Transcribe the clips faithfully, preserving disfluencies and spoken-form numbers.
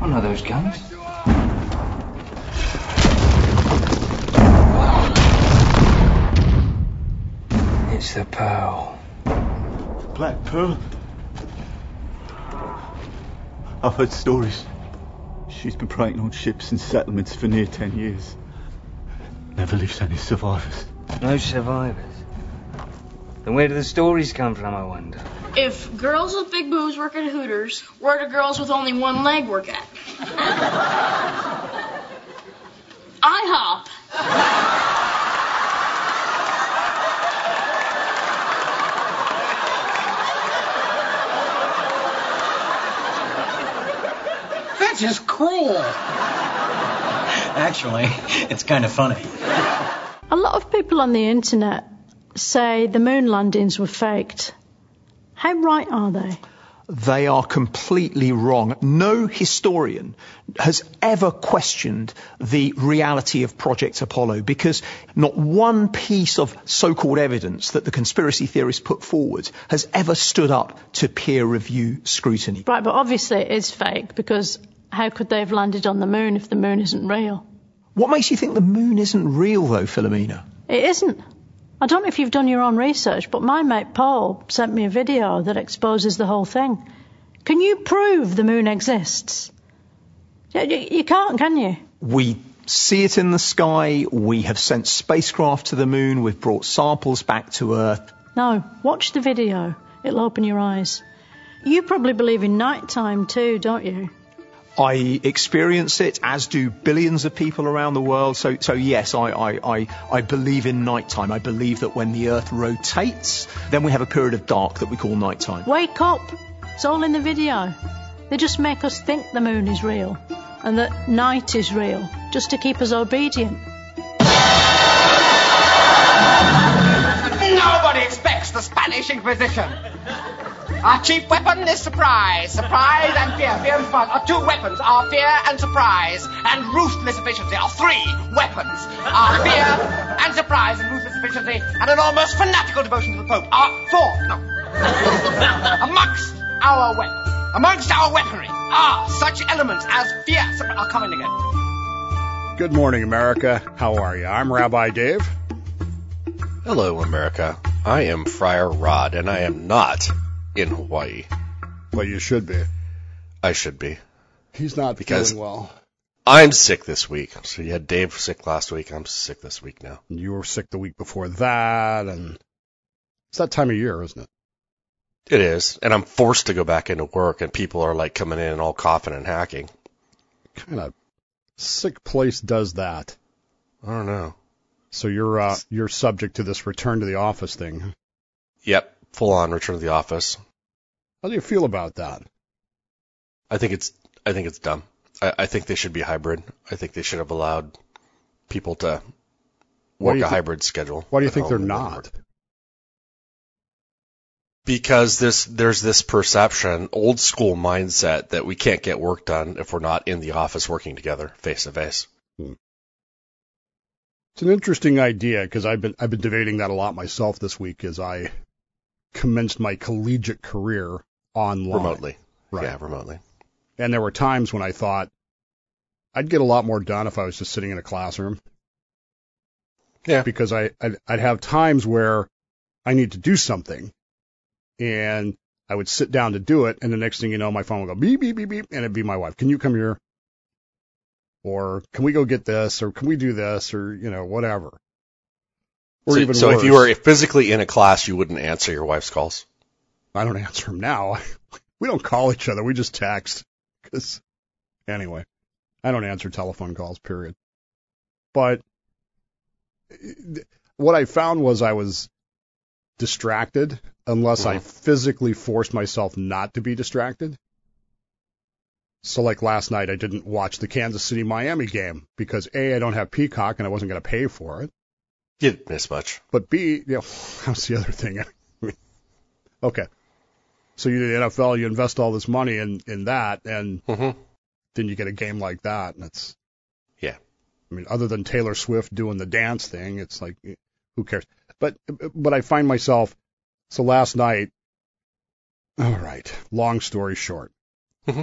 I know those guns. It's the Pearl. Black Pearl? I've heard stories. She's been preying on ships and settlements for near ten years. Never leaves any survivors. No survivors? Then where do the stories come from, I wonder? If girls with big boobs work at Hooters, where do girls with only one leg work at? IHOP. That's just cruel. Actually, it's kind of funny. A lot of people on the internet say the moon landings were faked. How right are they? They are completely wrong. No historian has ever questioned the reality of Project Apollo, because not one piece of so-called evidence that the conspiracy theorists put forward has ever stood up to peer review scrutiny. Right, but obviously it is fake, because how could they have landed on the moon if the moon isn't real? What makes you think the moon isn't real, though, Philomena? It isn't. I don't know if you've done your own research, but my mate Paul sent me a video that exposes the whole thing. Can you prove the moon exists? You can't, can you? We see it in the sky. We have sent spacecraft to the moon. We've brought samples back to Earth. No, watch the video. It'll open your eyes. You probably believe in nighttime too, don't you? I experience it, as do billions of people around the world. So, so yes, I, I, I, I believe in nighttime. I believe that when the Earth rotates, then we have a period of dark that we call nighttime. Wake up! It's all in the video. They just make us think the moon is real and that night is real, just to keep us obedient. Nobody expects the Spanish Inquisition. Our chief weapon is surprise. Surprise and fear. Fear and surprise are two weapons. Our fear and surprise and ruthless efficiency are three weapons. Our fear and surprise and ruthless efficiency and an almost fanatical devotion to the Pope are four. No. Amongst our weapons, amongst our weaponry are such elements as fear. I'll come in again. Good morning, America. How are you? I'm Rabbi Dave. Hello, America. I am Friar Rod, and I am not in Hawaii. Well, you should be. I should be. He's not because feeling well. I'm sick this week. So you had Dave sick last week. I'm sick this week now. And you were sick the week before that, and it's that time of year, isn't it? It is, and I'm forced to go back into work, and people are like coming in all coughing and hacking. What kind of sick place does that? I don't know. So you're uh, you're subject to this return to the office thing. Yep, full on return to the office. How do you feel about that? I think it's I think it's dumb. I, I think they should be hybrid. I think they should have allowed people to work a th- hybrid schedule. Why do you think they're not? Because this there's this perception, old school mindset, that we can't get work done if we're not in the office working together face to face. Hmm. It's an interesting idea, because I've been I've been debating that a lot myself this week as I commenced my collegiate career online. Remotely. Right. Yeah, remotely. And there were times when I thought I'd get a lot more done if I was just sitting in a classroom. Yeah. Because I, I'd, I'd have times where I need to do something, and I would sit down to do it, and the next thing you know, my phone would go beep, beep, beep, beep, and it'd be my wife. Can you come here? Or can we go get this? Or can we do this? Or, you know, whatever. Or so, even so worse. if you were physically in a class, you wouldn't answer your wife's calls? I don't answer them now. We don't call each other. We just text. Cause, anyway, I don't answer telephone calls, period. But what I found was I was distracted unless mm-hmm. I physically forced myself not to be distracted. So like last night, I didn't watch the Kansas City-Miami game because A, I don't have Peacock and I wasn't going to pay for it. You didn't miss much. But B, you know, how's the other thing? Okay. So you do the N F L, you invest all this money in, in that, and mm-hmm. then you get a game like that, and it's... Yeah. I mean, other than Taylor Swift doing the dance thing, it's like, who cares? But, but I find myself... So last night... All right. Long story short. Mm-hmm.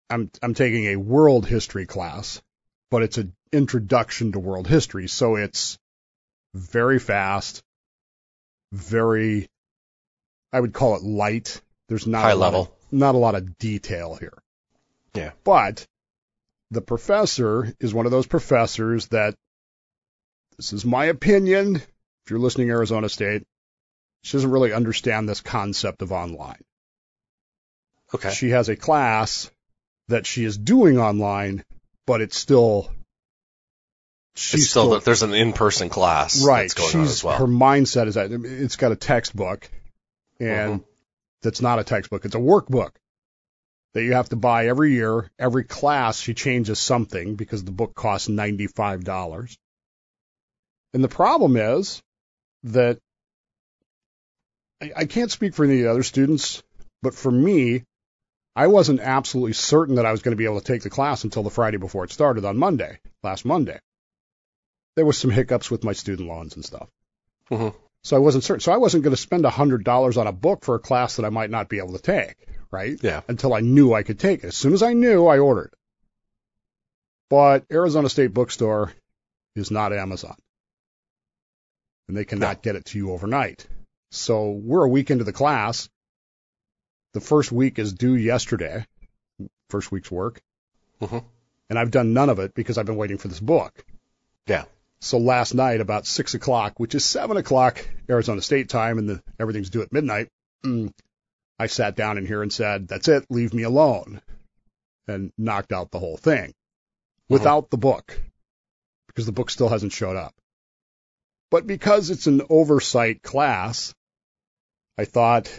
I'm I'm taking a world history class, but it's an introduction to world history, so it's very fast, very, I would call it light. There's not high a lot level, of, not a lot of detail here. Yeah. But the professor is one of those professors that, this is my opinion, if you're listening to Arizona State, she doesn't really understand this concept of online. Okay. She has a class that she is doing online, but it's still, she's it's still, still there's an in-person class right. that's going she's, on as well. Her mindset is that it's got a textbook, and mm-hmm. that's not a textbook. It's a workbook that you have to buy every year. Every class she changes something because the book costs ninety-five dollars. And the problem is that I, I can't speak for any of the other students, but for me, I wasn't absolutely certain that I was going to be able to take the class until the Friday before it started on Monday, last Monday. There was some hiccups with my student loans and stuff. Mm-hmm. So I wasn't certain. So I wasn't going to spend one hundred dollars on a book for a class that I might not be able to take, right? Yeah. Until I knew I could take it. As soon as I knew, I ordered. But Arizona State Bookstore is not Amazon. And they cannot no. get it to you overnight. So we're a week into the class. The first week is due yesterday, first week's work. Mm-hmm. And I've done none of it because I've been waiting for this book. Yeah. So last night, about six o'clock, which is seven o'clock Arizona State time, and the, everything's due at midnight, mm, I sat down in here and said, that's it, leave me alone, and knocked out the whole thing mm-hmm. without the book, because the book still hasn't showed up. But because it's an oversight class, I thought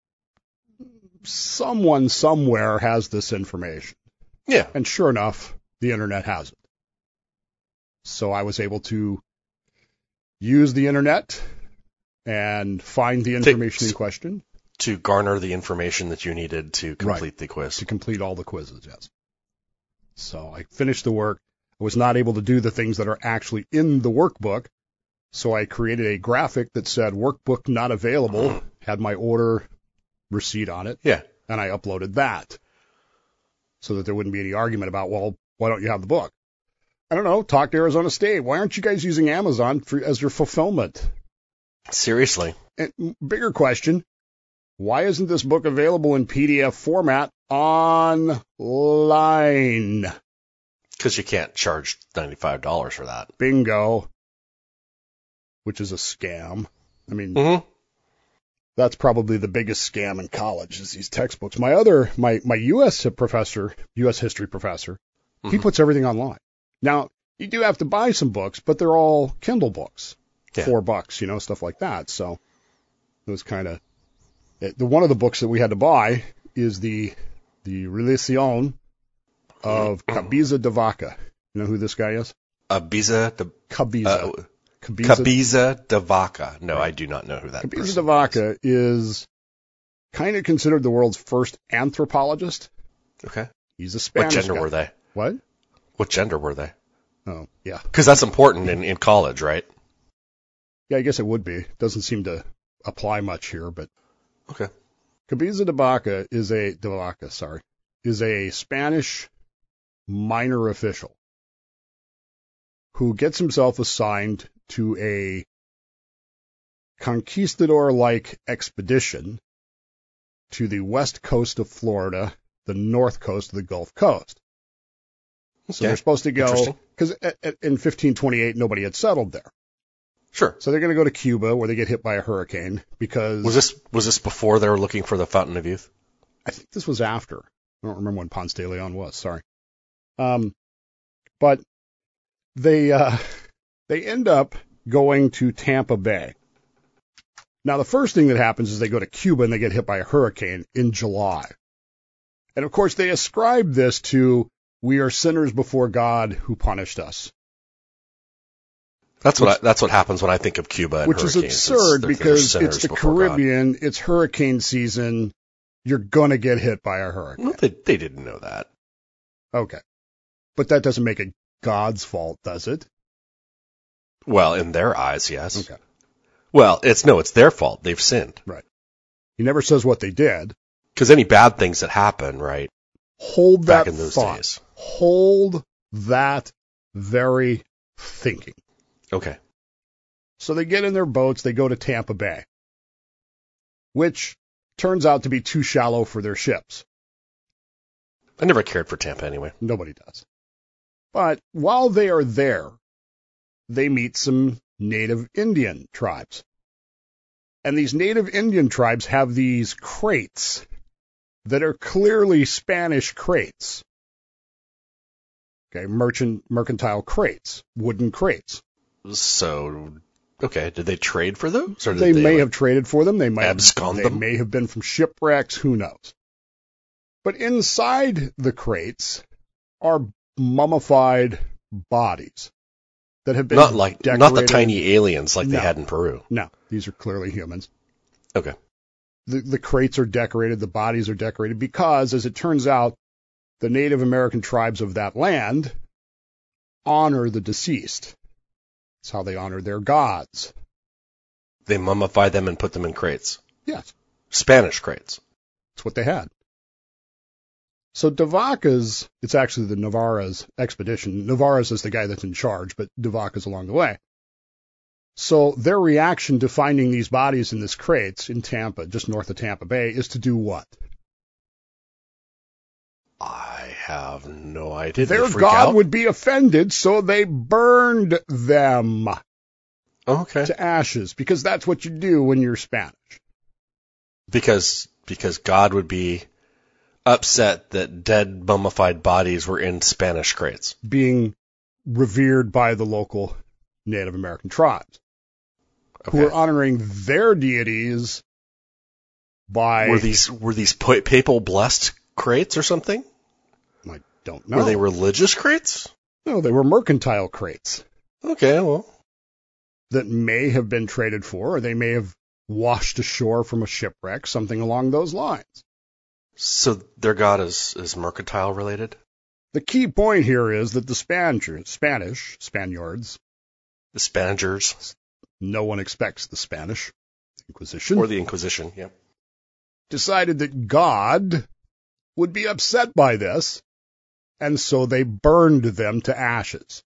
someone somewhere has this information. Yeah. And sure enough, the internet has it. So I was able to use the internet and find the information to, in question. To garner the information that you needed to complete right. the quiz. To complete all the quizzes, yes. So I finished the work. I was not able to do the things that are actually in the workbook. So I created a graphic that said workbook not available, mm-hmm. had my order receipt on it. Yeah. And I uploaded that so that there wouldn't be any argument about, well, why don't you have the book? I don't know. Talk to Arizona State. Why aren't you guys using Amazon for, as your fulfillment? Seriously. And bigger question, why isn't this book available in P D F format online? Because you can't charge ninety-five dollars for that. Bingo. Which is a scam. I mean, mm-hmm. that's probably the biggest scam in college is these textbooks. My other, my, my U S professor, U S history professor, mm-hmm. he puts everything online. Now, you do have to buy some books, but they're all Kindle books. Yeah. Four bucks, you know, stuff like that. So it was kind of, the one of the books that we had to buy is the, the Relación of Cabeza de Vaca. You know who this guy is? Abiza de... Cabeza. Uh, Cabeza, Cabeza de Vaca. No, right. I do not know who that Cabeza person de Vaca is. is kind of considered the world's first anthropologist. Okay. He's a Spanish What gender guy. were they? What? What gender were they? Oh, yeah. Because that's important in, in college, right? Yeah, I guess it would be. Doesn't seem to apply much here, but. Okay. Cabeza de Vaca is a, de Vaca, sorry, is a Spanish minor official who gets himself assigned to a conquistador-like expedition to the west coast of Florida, the north coast of the Gulf Coast. So okay. they're supposed to go, because in fifteen twenty-eight, nobody had settled there. Sure. So they're going to go to Cuba, where they get hit by a hurricane, because... Was this was this before they were looking for the Fountain of Youth? I think this was after. I don't remember when Ponce de Leon was, sorry. Um, but they... Uh, They end up going to Tampa Bay. Now, the first thing that happens is they go to Cuba and they get hit by a hurricane in July. And, of course, they ascribe this to, we are sinners before God who punished us. That's which, what I, that's what happens when I think of Cuba and which hurricanes. Which is absurd it's, because it's the Caribbean, God. It's hurricane season, you're going to get hit by a hurricane. Well, they, they didn't know that. Okay. But that doesn't make it God's fault, does it? Well, in their eyes, yes. Okay. Well, it's no, it's their fault. They've sinned. Right. He never says what they did. Because any bad things that happen, right, Hold that back in those thought. days. Hold that very thinking. Okay. So they get in their boats, they go to Tampa Bay, which turns out to be too shallow for their ships. I never cared for Tampa anyway. Nobody does. But while they are there, they meet some native Indian tribes. And these native Indian tribes have these crates that are clearly Spanish crates. Okay, merchant, mercantile crates, wooden crates. So, okay, did they trade for those? Or did They, they may like, have traded for them. They might abscond they them? may have been from shipwrecks. Who knows? But inside the crates are mummified bodies that have been not like decorated. not the tiny aliens like No. they had in Peru. No, these are clearly humans. Okay. The, the crates are decorated, the bodies are decorated because, as it turns out, the Native American tribes of that land honor the deceased. It's how they honor their gods. They mummified them and put them in crates. Yes, Spanish crates. that's what they had. So De Vaca's, it's actually the Navarra's expedition. Navarra's is the guy that's in charge, but De Vaca's along the way. So their reaction to finding these bodies in this crates in Tampa, just north of Tampa Bay, is to do what? I have no idea. Their They freak god out? would be offended, so they burned them Okay. to ashes, because that's what you do when you're Spanish. Because because God would be upset that dead mummified bodies were in Spanish crates. Being revered by the local Native American tribes, Okay. who are honoring their deities by... Were these were these pa- papal blessed crates or something? I don't know. Were they religious crates? No, they were mercantile crates Okay, well, that may have been traded for, or they may have washed ashore from a shipwreck, something along those lines. so their god is is mercantile related. The key point here is that the Spanish, Spanish, Spaniards, The Spaniards no one expects the Spanish Inquisition, or the Inquisition. Yeah. decided that God would be upset by this, and so they burned them to ashes.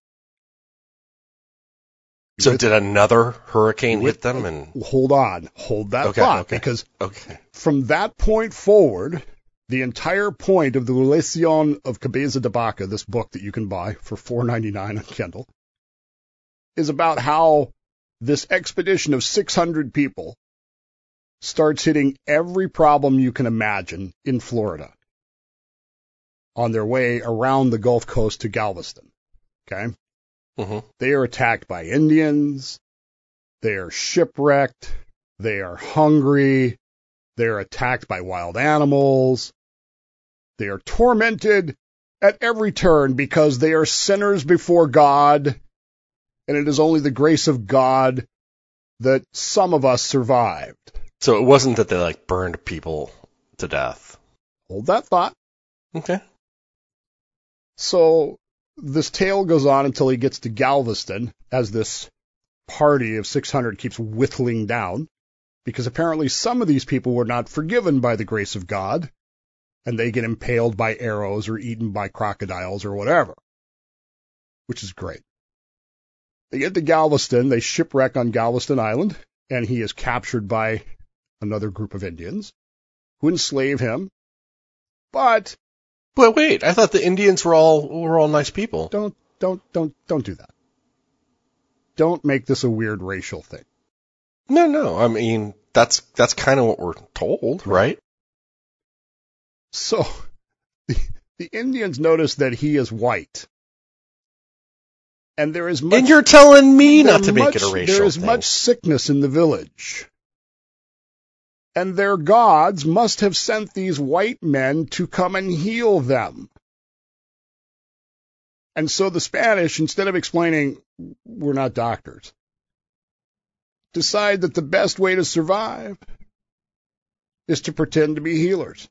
So With- did another hurricane with- hit them? And Hold on, hold that Okay, thought, okay. because okay, from that point forward, the entire point of the Relación of Cabeza de Vaca, this book that you can buy for four ninety-nine on Kindle, is about how this expedition of six hundred people starts hitting every problem you can imagine in Florida on their way around the Gulf Coast to Galveston. Okay? hmm They are attacked by Indians. They are shipwrecked. They are hungry. They are attacked by wild animals. They are tormented at every turn because they are sinners before God, and it is only the grace of God that some of us survived. So it wasn't that they like burned people to death. Hold that thought. Okay. So this tale goes on until he gets to Galveston as this party of six hundred keeps whittling down, because apparently some of these people were not forgiven by the grace of God, and they get impaled by arrows or eaten by crocodiles or whatever, which is great. They get to Galveston, they shipwreck on Galveston Island, and he is captured by another group of Indians who enslave him. But But wait, I thought the Indians were all were all nice people. don't, don't, don't, don't do that. Don't make this a weird racial thing. No, no. I mean, that's that's kind of what we're told, right? So the, the Indians notice that he is white. And there is much, And you're telling me there not to make much- it a racial There is thing. much sickness in the village. And their gods must have sent these white men to come and heal them. And so the Spanish, instead of explaining, we're not doctors, decide that the best way to survive is to pretend to be healers.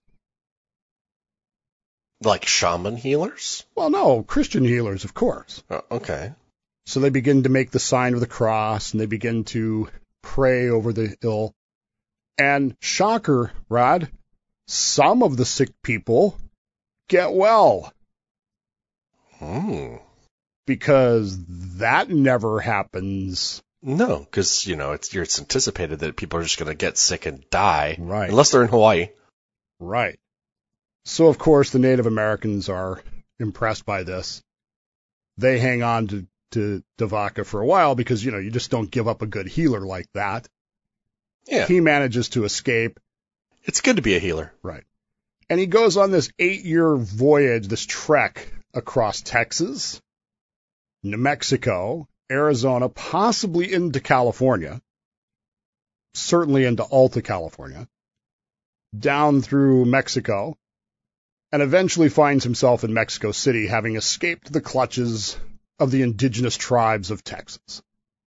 Like shaman healers? Well, no, Christian healers, of course. Oh, okay. So they begin to make the sign of the cross, and they begin to pray over the ill. And shocker, Rod, some of the sick people get well. Hmm. Because that never happens. No, because, you know, it's, it's anticipated that people are just going to get sick and die. Right. Unless they're in Hawaii. Right. So, of course, the Native Americans are impressed by this. They hang on to, to Devaka for a while because, you know, you just don't give up a good healer like that. Yeah. He manages to escape. It's good to be a healer. Right. And he goes on this eight-year voyage, this trek across Texas, New Mexico, Arizona, possibly into California, certainly into Alta California, down through Mexico, and eventually finds himself in Mexico City, having escaped the clutches of the indigenous tribes of Texas,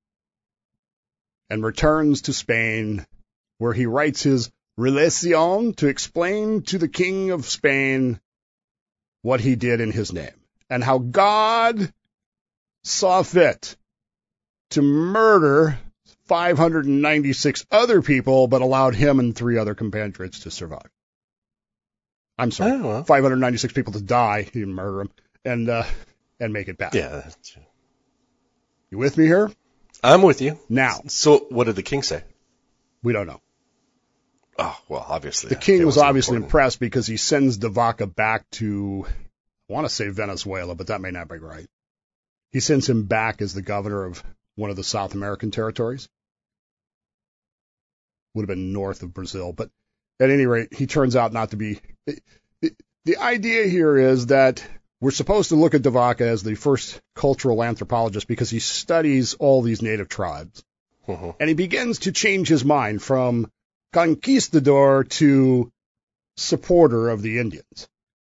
and returns to Spain, where he writes his Relación to explain to the King of Spain what he did in his name, and how God saw fit to murder five hundred ninety-six other people, but allowed him and three other compatriots to survive. I'm sorry, oh, well. five hundred ninety-six people to die, he didn't murder them, and, uh, and make it back. Yeah. You with me here? I'm with you. Now. So what did the king say? We don't know. Oh, well, obviously. The king was obviously important. impressed because he sends Devaka back to, I want to say Venezuela, but that may not be right. He sends him back as the governor of one of the South American territories. Would have been north of Brazil, but at any rate, he turns out not to be. The, the idea here is that we're supposed to look at Devaka as the first cultural anthropologist because he studies all these native tribes. Mm-hmm. And he begins to change his mind from conquistador to supporter of the Indians.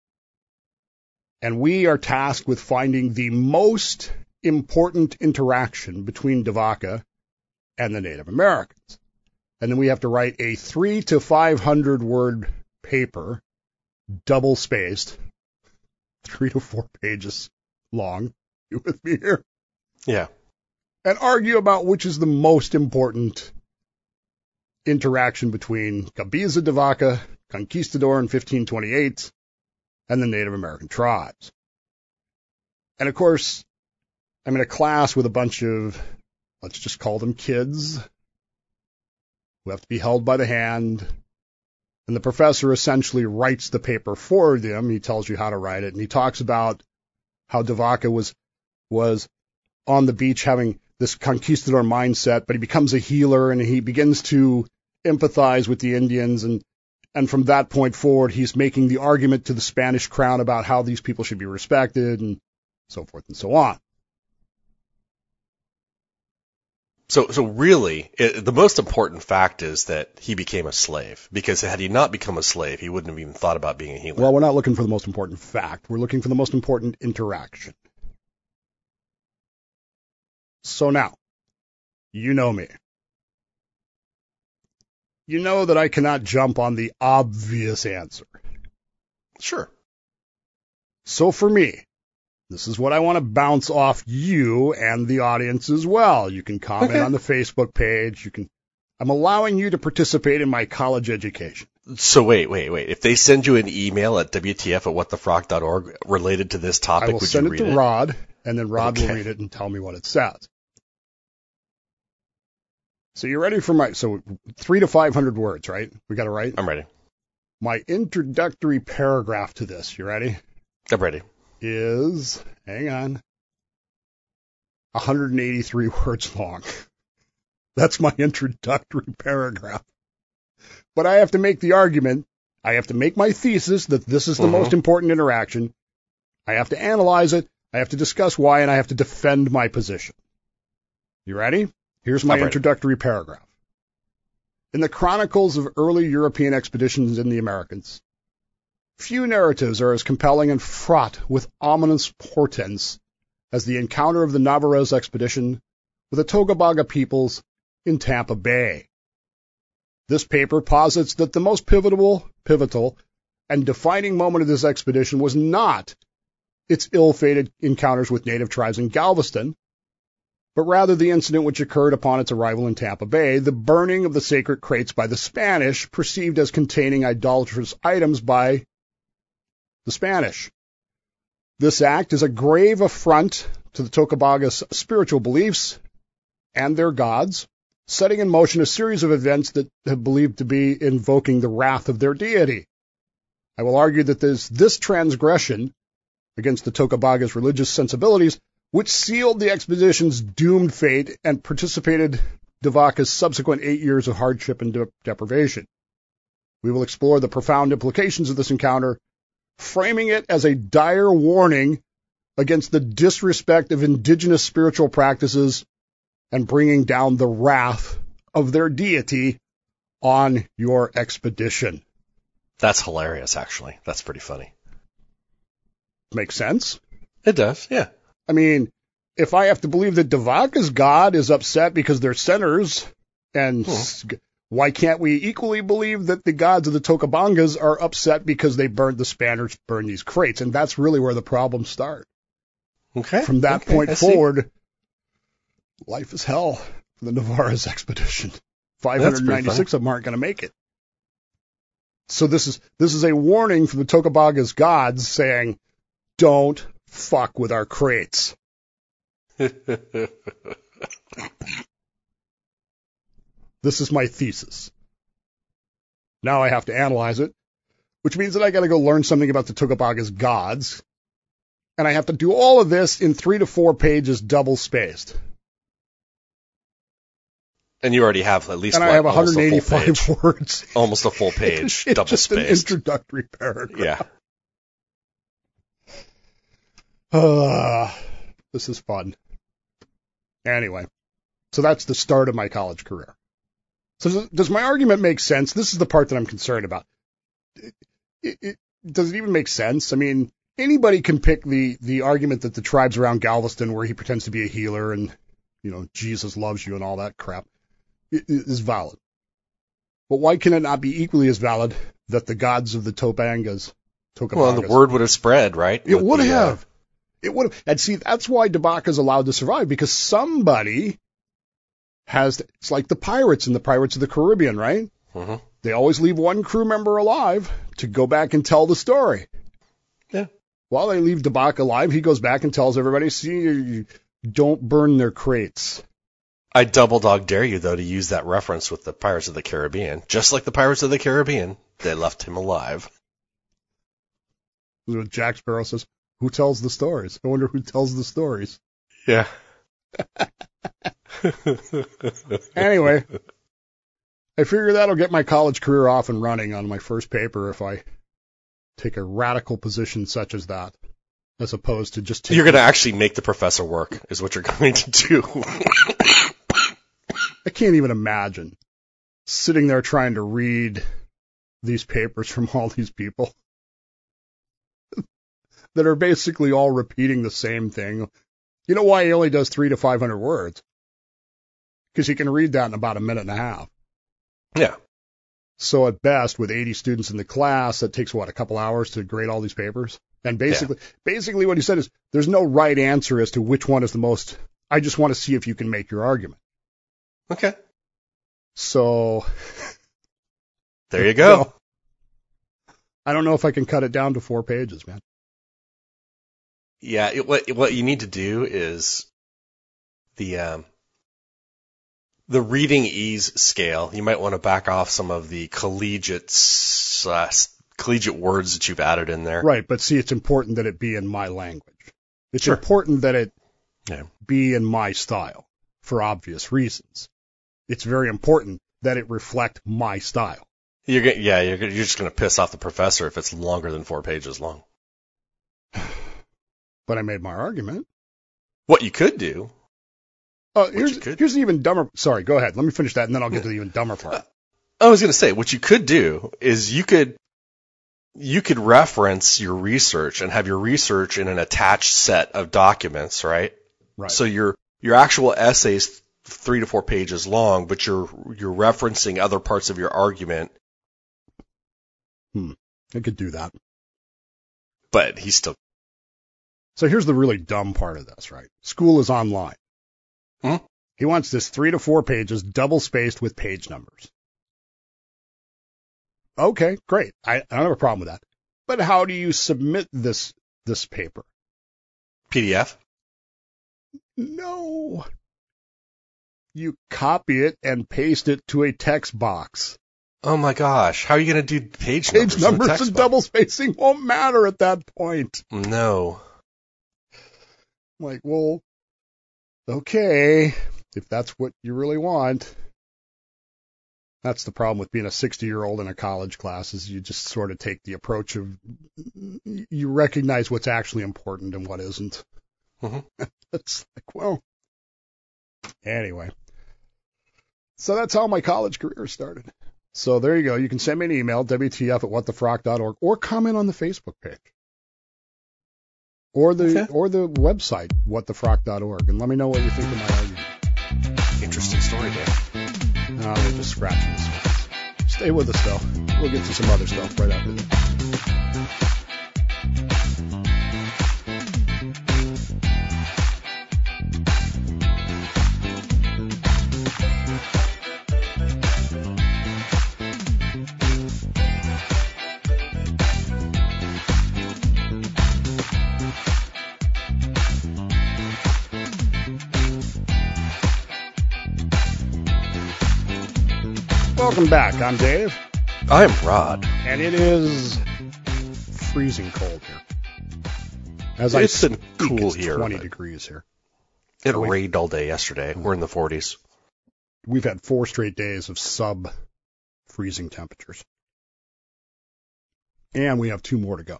And we are tasked with finding the most important interaction between Devaka and the Native Americans. And then we have to write a three to five hundred word paper, double spaced, three to four pages long. You with me here? Yeah. And argue about which is the most important interaction between Cabeza de Vaca, conquistador in fifteen twenty-eight, and the Native American tribes. And of course, I'm in a class with a bunch of, let's just call them kids, who have to be held by the hand. And the professor essentially writes the paper for them. He tells you how to write it. And he talks about how Devaka was, was on the beach having this conquistador mindset, but he becomes a healer and he begins to empathize with the Indians. And, and from that point forward, he's making the argument to the Spanish crown about how these people should be respected and so forth and so on. So, so really, it, the most important fact is that he became a slave. Because had he not become a slave, he wouldn't have even thought about being a healer. Well, we're not looking for the most important fact. We're looking for the most important interaction. So now, you know me. You know that I cannot jump on the obvious answer. Sure. So for me, this is what I want to bounce off you and the audience as well. You can comment Okay. on the Facebook page. You can. I'm allowing you to participate in my college education. So wait, wait, wait. If they send you an email at W T F at what the frog dot org related to this topic, I will would send you it read to it? Rod, and then Rod Okay. will read it and tell me what it says. So you're ready for my, so three to five hundred words, right? We got to write? I'm ready. My introductory paragraph to this, you ready? I'm ready. Is, hang on, one hundred eighty-three words long. That's my introductory paragraph. But I have to make the argument, I have to make my thesis that this is the Mhm. most important interaction. I have to analyze it, I have to discuss why, and I have to defend my position. You ready? Here's my I'm ready. introductory paragraph. In the chronicles of early European expeditions in the Americas, few narratives are as compelling and fraught with ominous portents as the encounter of the Navarrete expedition with the Tocobaga peoples in Tampa Bay. This paper posits that the most pivotal, pivotal and defining moment of this expedition was not its ill-fated encounters with native tribes in Galveston, but rather the incident which occurred upon its arrival in Tampa Bay, the burning of the sacred crates by the Spanish, perceived as containing idolatrous items by the Spanish. This act is a grave affront to the Tocobagas' spiritual beliefs and their gods, setting in motion a series of events that have believed to be invoking the wrath of their deity. I will argue that this, this transgression against the Tocobagas' religious sensibilities, which sealed the expedition's doomed fate and participated de Vaca's subsequent eight years of hardship and de- deprivation. We will explore the profound implications of this encounter, framing it as a dire warning against the disrespect of indigenous spiritual practices and bringing down the wrath of their deity on your expedition. That's hilarious, actually. That's pretty funny. Makes sense? It does, yeah. I mean, if I have to believe that de Vaca's God is upset because they're sinners, and hmm. why can't we equally believe that the gods of the Tocobagas are upset because they burned the Spaniards, burned these crates? And that's really where the problems start. Okay. From that okay, point I forward, see. Life is hell for the Navarro's expedition. five hundred ninety-six of them aren't going to make it. So this is this is a warning from the Tocobagas gods saying, don't fuck with our crates. This is my thesis. Now I have to analyze it, which means that I got to go learn something about the Tocobagas gods, and I have to do all of this in three to four pages double-spaced. And you already have at least and what, I have one hundred eighty-five words. Almost a full page, it's double just spaced. An introductory paragraph. Yeah. Uh, this is fun. Anyway, so that's the start of my college career. So does my argument make sense? This is the part that I'm concerned about. It, it, it, does it even make sense? I mean, anybody can pick the, the argument that the tribes around Galveston, where he pretends to be a healer and, you know, Jesus loves you and all that crap, is valid. But why can it not be equally as valid that the gods of the Tobangas, Tocobagas... Well, the word would have spread, right? It would the, have. Uh... It would have. And see, that's why de Vaca's allowed to survive, because somebody has... It's like the pirates in the Pirates of the Caribbean, right? Mm-hmm. They always leave one crew member alive to go back and tell the story. Yeah. While they leave de Vaca alive, he goes back and tells everybody, see, don't burn their crates. I double dog dare you, though, to use that reference with the Pirates of the Caribbean. Just like the Pirates of the Caribbean, they left him alive. Jack Sparrow says, who tells the stories? I wonder who tells the stories. Yeah. Anyway, I figure that'll get my college career off and running on my first paper if I take a radical position such as that, as opposed to just taking... You're going to actually make the professor work, is what you're going to do. I can't even imagine sitting there trying to read these papers from all these people that are basically all repeating the same thing. You know why he only does three to five hundred words? Because he can read that in about a minute and a half. Yeah. So at best, with eighty students in the class, that takes, what, a couple hours to grade all these papers? And basically, yeah. basically what he said is, there's no right answer as to which one is the most... I just want to see if you can make your argument. Okay. So... There you go. So, I don't know if I can cut it down to four pages, man. Yeah, it, what what you need to do is the um, the reading ease scale. You might want to back off some of the collegiate uh, collegiate words that you've added in there. Right, but see, it's important that it be in my language. It's sure. important that it yeah. be in my style for obvious reasons. It's very important that it reflect my style. You're gonna, yeah, you're, you're just going to piss off the professor if it's longer than four pages long. But I made my argument. What you could do. Oh, uh, here's here's the even dumber. Sorry, go ahead. Let me finish that, and then I'll get yeah. to the even dumber part. I was going to say, what you could do is you could you could reference your research and have your research in an attached set of documents, right? Right. So your your actual essay's three to four pages long, but you're you're referencing other parts of your argument. Hmm. I could do that. But he's still. So here's the really dumb part of this, right? School is online. Hmm? He wants this three to four pages, double spaced with page numbers. Okay, great. I, I don't have a problem with that. But how do you submit this this paper? P D F? No. You copy it and paste it to a text box. Oh my gosh. How are you going to do page, page numbers? numbers Page and double spacing won't matter at that point. No. I'm like, well, okay, if that's what you really want. That's the problem with being a sixty-year-old in a college class, is you just sort of take the approach of you recognize what's actually important and what isn't. Mm-hmm. It's like, well, anyway. So that's how my college career started. So there you go. You can send me an email, W T F at what the frock dot org, or comment on the Facebook page. Or the okay. or the website, what the frock dot org, and let me know what you think of my argument. Interesting story, Dave. No, they're just scratching the surface. Stay with us, though. We'll get to some other stuff right after this. Welcome back. I'm Dave. I'm Rod. And it is freezing cold here. As it's I speak, been cool it's here. twenty degrees here. It we, rained all day yesterday. We're in the forties. We've had four straight days of sub-freezing temperatures. And we have two more to go.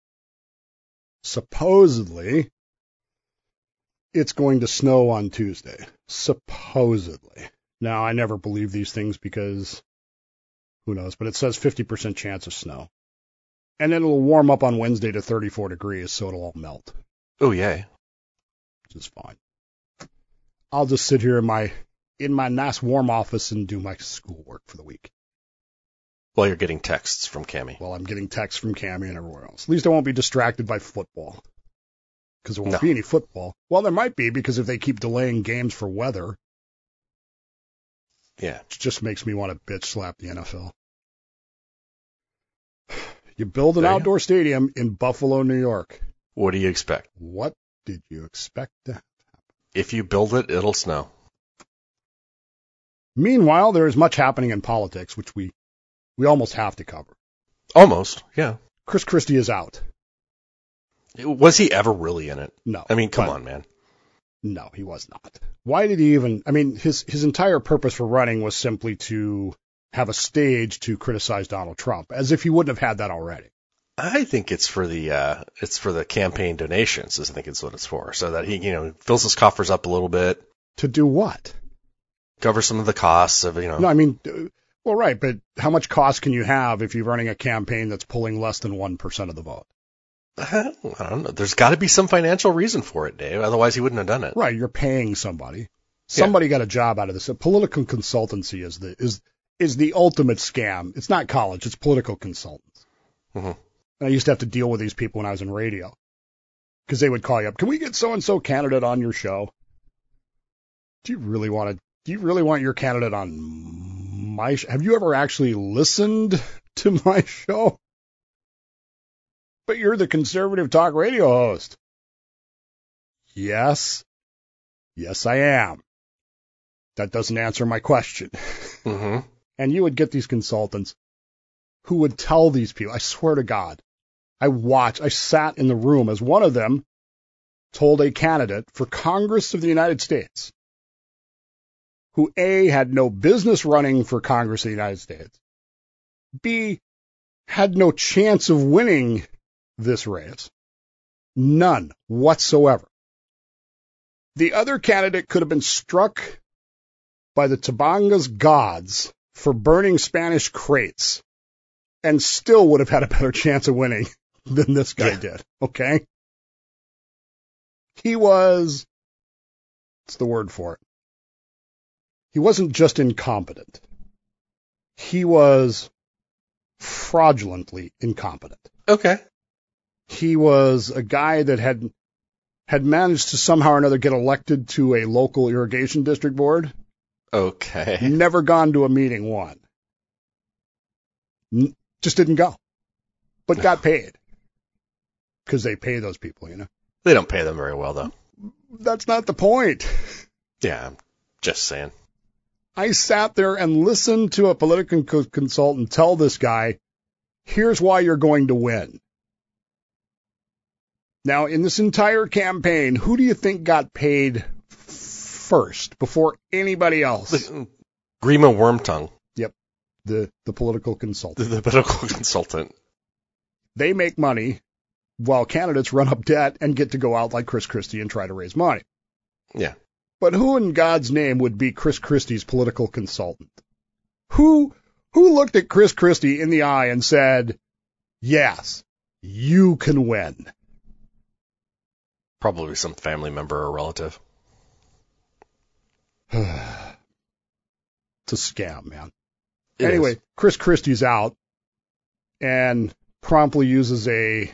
Supposedly, it's going to snow on Tuesday. Supposedly. Now, I never believe these things because who knows, but it says fifty percent chance of snow. And then it'll warm up on Wednesday to thirty-four degrees, so it'll all melt. Oh, yay. Which is fine. I'll just sit here in my in my nice warm office and do my schoolwork for the week. While you're getting texts from Cammie. Well, I'm getting texts from Cammie and everywhere else. At least I won't be distracted by football. Because there won't no. be any football. Well, there might be, because if they keep delaying games for weather. Yeah. It just makes me want to bitch slap the N F L. You build an there outdoor stadium in Buffalo, New York. What do you expect? What did you expect to happen? If you build it, it'll snow. Meanwhile, there is much happening in politics, which we, we almost have to cover. Almost, yeah. Chris Christie is out. Was he ever really in it? No. I mean, come on, man. No, he was not. Why did he even, I mean, his, his entire purpose for running was simply to have a stage to criticize Donald Trump, as if he wouldn't have had that already. I think it's for the, uh, it's for the campaign donations, I think it's what it's for, so that he, you know, fills his coffers up a little bit. To do what? Cover some of the costs of, you know. No, I mean, well, right, but how much cost can you have if you're running a campaign that's pulling less than one percent of the vote? I don't know. There's got to be some financial reason for it, Dave. Otherwise, he wouldn't have done it. Right. You're paying somebody. Somebody yeah. got a job out of this. Political consultancy is the is is the ultimate scam. It's not college. It's political consultants. Mm-hmm. And I used to have to deal with these people when I was in radio because they would call you up. Can we get so and so candidate on your show? Do you really want to? Do you really want your candidate on my show? Have you ever actually listened to my show? But you're the conservative talk radio host. Yes. Yes, I am. That doesn't answer my question. Mm-hmm. And you would get these consultants who would tell these people, I swear to God, I watched, I sat in the room as one of them told a candidate for Congress of the United States who A, had no business running for Congress of the United States, B, had no chance of winning this race. None whatsoever. The other candidate could have been struck by the Tabanga's gods for burning Spanish crates and still would have had a better chance of winning than this guy yeah. did. Okay? He was, what's the word for it? He wasn't just incompetent. He was fraudulently incompetent. Okay. He was a guy that had had managed to somehow or another get elected to a local irrigation district board. Okay. Never gone to a meeting, won. N- just didn't go. But got paid. because they pay those people, you know. They don't pay them very well, though. That's not the point. Yeah, I'm just saying. I sat there and listened to a political co- consultant tell this guy, here's why you're going to win. Now, in this entire campaign, who do you think got paid first before anybody else? The, Grima Wormtongue. Yep, the, the political consultant. The, the political consultant. They make money while candidates run up debt and get to go out like Chris Christie and try to raise money. Yeah. But who in God's name would be Chris Christie's political consultant? Who who looked at Chris Christie in the eye and said, yes, you can win? Probably some family member or relative. It's a scam, man. It anyway, is. Chris Christie's out and promptly uses a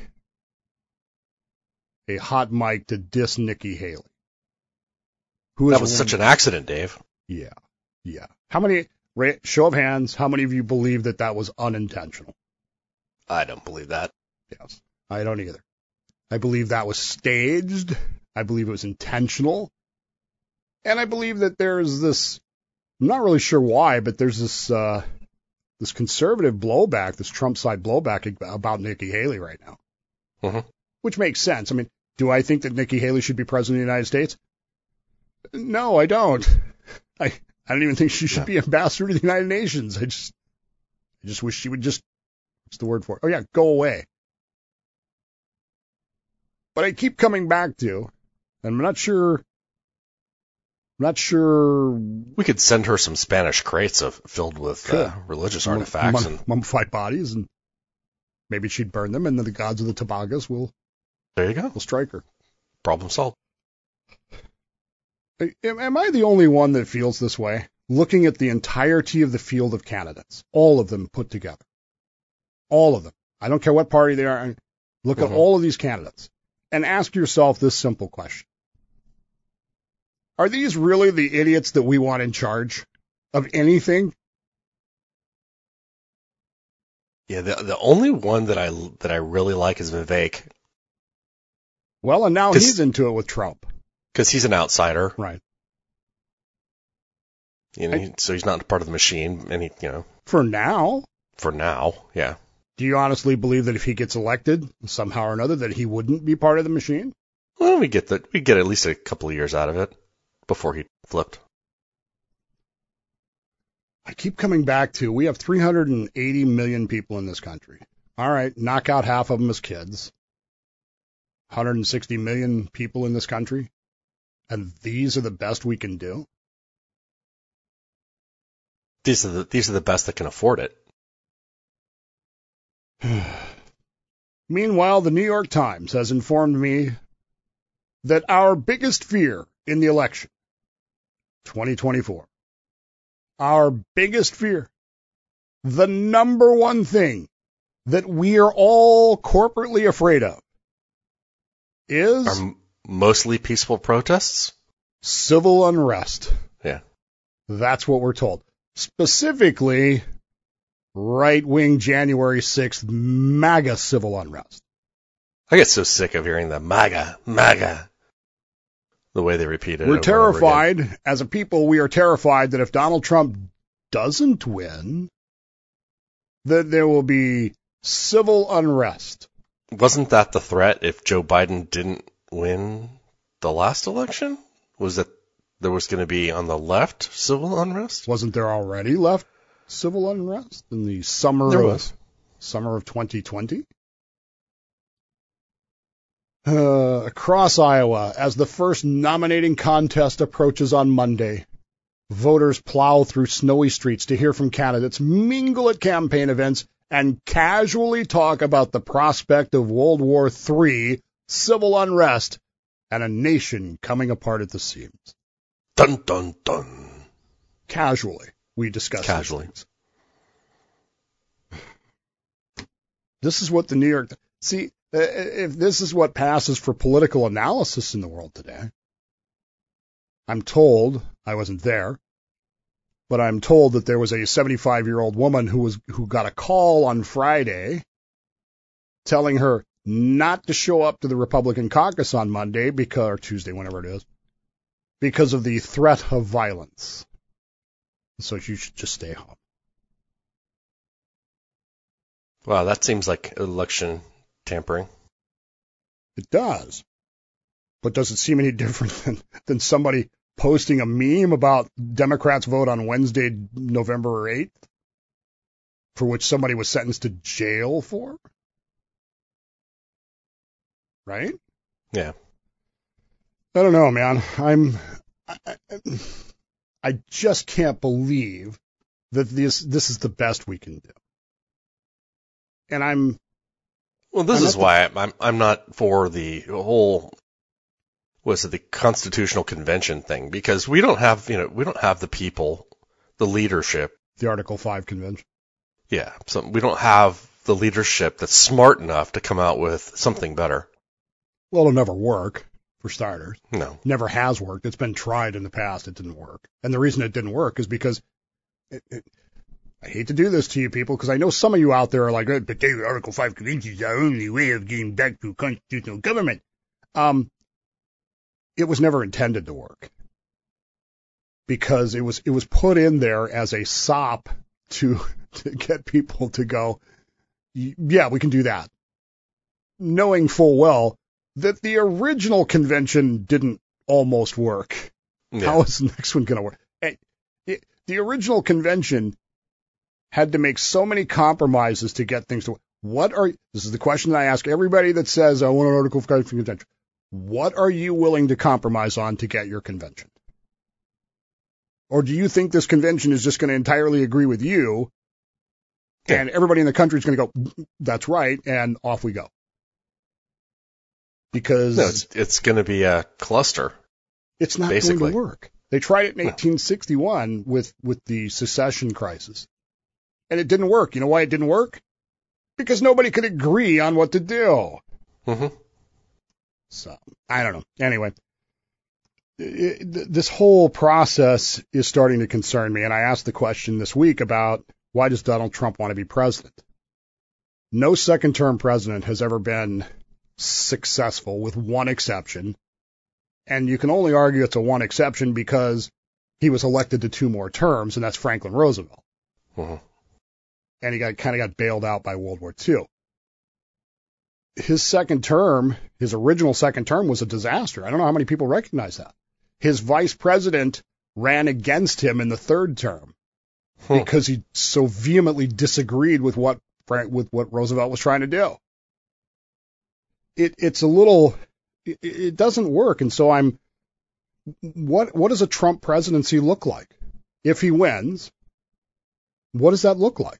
a hot mic to diss Nikki Haley. Who That was such an accident, Dave. Yeah, yeah. How many, show of hands, how many of you believe that that was unintentional? I don't believe that. Yes, I don't either. I believe that was staged. I believe it was intentional. And I believe that there's this, I'm not really sure why, but there's this uh, this conservative blowback, this Trump side blowback about Nikki Haley right now. Mm-hmm. Which makes sense. I mean, do I think that Nikki Haley should be president of the United States? No, I don't. I I don't even think she should no. be ambassador to the United Nations. I just I just wish she would just, what's the word for it? Oh yeah, go away. But I keep coming back to, and I'm not sure, I'm not sure. We could send her some Spanish crates of filled with uh, religious Mum- artifacts mum- and mummified bodies, and maybe she'd burn them, and then the gods of the Tobagas will there you go. will strike her. Problem solved. Am I the only one that feels this way? Looking at the entirety of the field of candidates, all of them put together. All of them. I don't care what party they are. Look Mm-hmm. at all of these candidates and ask yourself this simple question. Are these really the idiots that we want in charge of anything? Yeah, the the only one that I that I really like is Vivek. Well, and now 'Cause- he's into it with Trump. Because he's an outsider, Right. you know, I- so he's not part of the machine. And he, you know, For now. for now, yeah. Do you honestly believe that if he gets elected somehow or another that he wouldn't be part of the machine? Well, we get that. We get at least a couple of years out of it before he flipped. I keep coming back to, we have three hundred eighty million people in this country. All right, knock out half of them as kids. one hundred sixty million people in this country. And these are the best we can do? These are the these are the best that can afford it. Meanwhile, the New York Times has informed me that our biggest fear in the election, twenty twenty-four, our biggest fear, the number one thing that we are all corporately afraid of, is Are m- mostly peaceful protests. civil unrest. Yeah. That's what we're told. Specifically, right-wing January sixth MAGA civil unrest. I get so sick of hearing the MAGA, MAGA, the way they repeat it. We're over and over again. terrified, as a people, we are terrified that if Donald Trump doesn't win, that there will be civil unrest. Wasn't that the threat if Joe Biden didn't win the last election? Was that there was going to be on the left civil unrest? Wasn't there already left civil unrest in the summer There of was. summer of twenty twenty? Uh, across Iowa, as the first nominating contest approaches on Monday, voters plow through snowy streets to hear from candidates, mingle at campaign events, and casually talk about the prospect of World War Three, civil unrest, and a nation coming apart at the seams. Dun, dun, dun. Casually, we discuss these Casually. things. This is what the New York... See, uh, if this is what passes for political analysis in the world today, I'm told, I wasn't there, but I'm told that there was a seventy-five-year-old woman who was who got a call on Friday telling her not to show up to the Republican caucus on Monday because, or Tuesday, whenever it is, because of the threat of violence. So you should just stay home. Wow, that seems like election tampering. It does. But does it seem any different than, than somebody posting a meme about Democrats vote on Wednesday, November eighth, for which somebody was sentenced to jail for? Right? Yeah. I don't know, man. I'm, I, I just can't believe that this, this is the best we can do. And I'm, well, this I'm is why the, I'm, I'm not for the whole, was it the Constitutional Convention thing? Because we don't have, you know, we don't have the people, the leadership. The Article five convention. Yeah. So we don't have the leadership that's smart enough to come out with something better. Well, it'll never work, for starters. No. Never has worked. It's been tried in the past. It didn't work. And the reason it didn't work is because it, it, I hate to do this to you people, because I know some of you out there are like, oh, but the Article five convention is our only way of getting back to constitutional government. Um, it was never intended to work. Because it was it was put in there as a sop to, to get people to go, yeah, we can do that. Knowing full well that the original convention didn't almost work. Yeah. How is the next one going to work? It, it, the original convention had to make so many compromises to get things to work. What are, this is the question that I ask everybody that says, I want an Article five convention. What are you willing to compromise on to get your convention? Or do you think this convention is just going to entirely agree with you, yeah, and everybody in the country is going to go, that's right, and off we go? Because no, it's, it's going to be a cluster. It's not basically going to work. They tried it in eighteen sixty-one with, with the secession crisis, and it didn't work. You know why it didn't work? Because nobody could agree on what to do. Mm-hmm. So, I don't know. Anyway, it, this whole process is starting to concern me, and I asked the question this week about why does Donald Trump want to be president? No second-term president has ever been successful, with one exception, and you can only argue it's a one exception because he was elected to two more terms, and that's Franklin Roosevelt. Mm-hmm. And he got kind of got bailed out by World War Two. His second term, his original second term, was a disaster. I don't know how many people recognize that. His vice president ran against him in the third term hmm. because he so vehemently disagreed with what with what Roosevelt was trying to do. It, it's a little, it, it doesn't work. And so I'm, what, what does a Trump presidency look like? If he wins, what does that look like?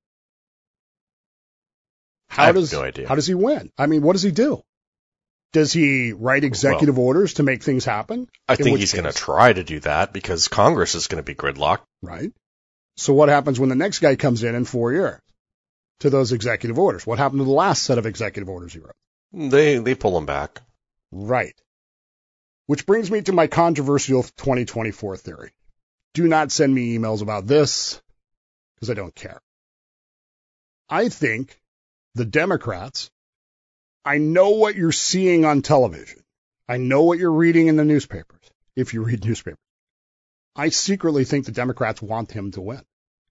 How I have does, no idea. How does he win? I mean, what does he do? Does he write executive well, orders to make things happen? I think he's going to try to do that because Congress is going to be gridlocked. Right. So what happens when the next guy comes in in four years to those executive orders? What happened to the last set of executive orders he wrote? They they pull them back. Right. Which brings me to my controversial twenty twenty-four theory. Do not send me emails about this because I don't care. I think the Democrats, I know what you're seeing on television. I know what you're reading in the newspapers, if you read newspapers. I secretly think the Democrats want him to win.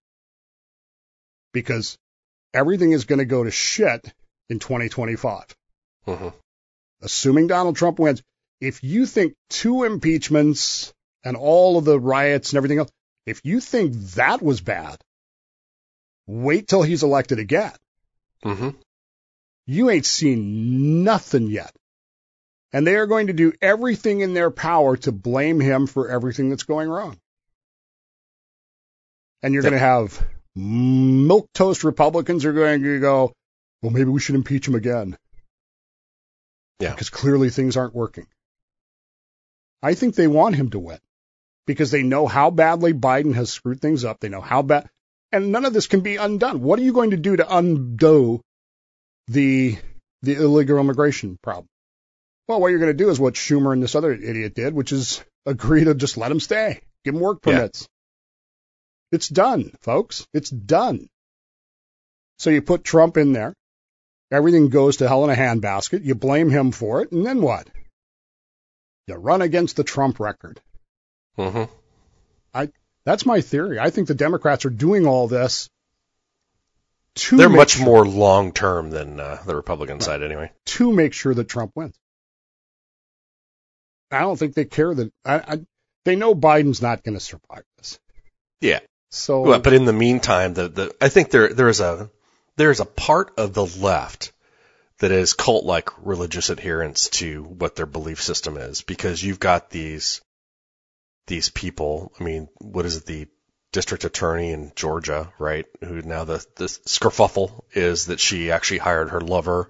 Because everything is going to go to shit in twenty twenty-five. Mm-hmm. Assuming Donald Trump wins, if you think two impeachments and all of the riots and everything else, if you think that was bad, wait till he's elected again. Mm-hmm. You ain't seen nothing yet. And they are going to do everything in their power to blame him for everything that's going wrong. And you're yep. going to have milquetoast Republicans who are going to go, well, maybe we should impeach him again. Yeah. Because clearly things aren't working. I think they want him to win because they know how badly Biden has screwed things up. They know how bad, and none of this can be undone. What are you going to do to undo the the illegal immigration problem? Well, what you're going to do is what Schumer and this other idiot did, which is agree to just let him stay, give him work permits. Yeah. It's done, folks. It's done. So you put Trump in there. Everything goes to hell in a handbasket. You blame him for it, and then what? You run against the Trump record. Mm-hmm. I that's my theory. I think the Democrats are doing all this to They're make much sure, more long-term than uh, the Republican right, side anyway. to make sure that Trump wins. I don't think they care that I, I they know Biden's not going to survive this. Yeah. So, Well, but in the meantime, the, the I think there there is a there is a part of the left that is cult-like religious adherence to what their belief system is, because you've got these these people. I mean, what is it? The district attorney in Georgia, right? Who now the the skerfuffle is that she actually hired her lover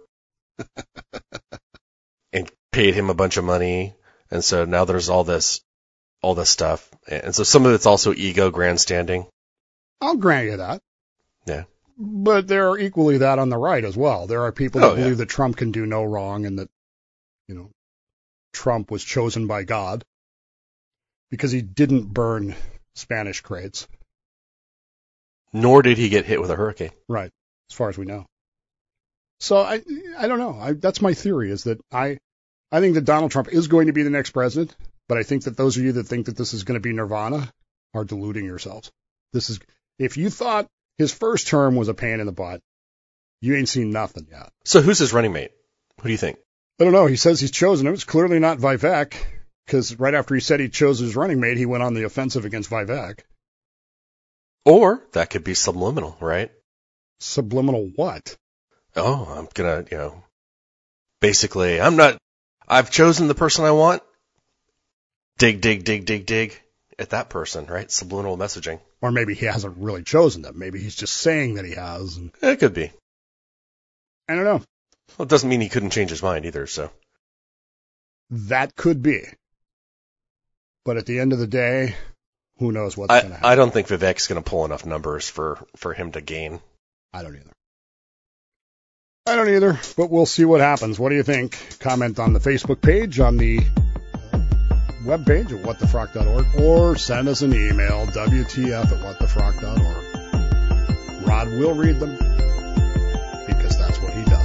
and paid him a bunch of money, and so now there's all this all this stuff, and so some of it's also ego grandstanding. I'll grant you that. Yeah. But there are equally that on the right as well. There are people that Oh, yeah. believe that Trump can do no wrong and that, you know, Trump was chosen by God because he didn't burn Spanish crates. Nor did he get hit with a hurricane. Right, as far as we know. So I I don't know. I, that's my theory, is that I I think that Donald Trump is going to be the next president, but I think that those of you that think that this is going to be nirvana are deluding yourselves. This is, if you thought his first term was a pain in the butt, you ain't seen nothing yet. So who's his running mate? Who do you think? I don't know. He says he's chosen him. It's clearly not Vivek, because right after he said he chose his running mate, he went on the offensive against Vivek. Or that could be subliminal, right? Subliminal what? Oh, I'm gonna, you know, basically, I'm not, I've chosen the person I want. Dig, dig, dig, dig, dig at that person, right? Subliminal messaging. Or maybe he hasn't really chosen them. Maybe he's just saying that he has. And It could be. I don't know. Well, it doesn't mean he couldn't change his mind either, so. That could be. But at the end of the day, who knows what's going to I, happen. I don't think Vivek's going to pull enough numbers for, for him to gain. I don't either. I don't either, but we'll see what happens. What do you think? Comment on the Facebook page, on the webpage at what the frock dot org, or send us an email, W T F at what the frock dot org. Rod will read them, because that's what he does.